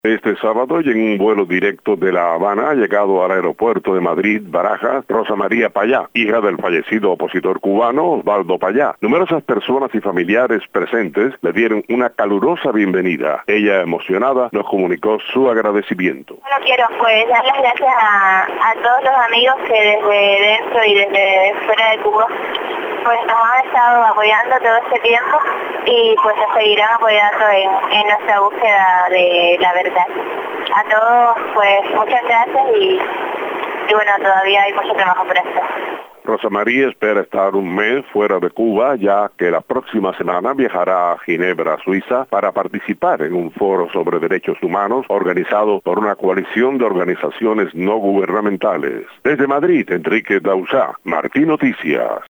Este sábado, y en un vuelo directo de La Habana, ha llegado al aeropuerto de Madrid, Barajas, Rosa María Payá, hija del fallecido opositor cubano Osvaldo Payá. Numerosas personas y familiares presentes le dieron una calurosa bienvenida. Ella, emocionada, nos comunicó su agradecimiento. Bueno, quiero pues dar las gracias a todos los amigos que desde dentro y desde fuera de Cuba pues nos han estado apoyando todo este tiempo y pues nos seguirán apoyando en nuestra búsqueda de la verdad. A todos pues muchas gracias y bueno, todavía hay mucho trabajo por hacer. Rosa María espera estar un mes fuera de Cuba, ya que la próxima semana viajará a Ginebra, Suiza, para participar en un foro sobre derechos humanos organizado por una coalición de organizaciones no gubernamentales. Desde Madrid, Enrique Dausá, Martín Noticias.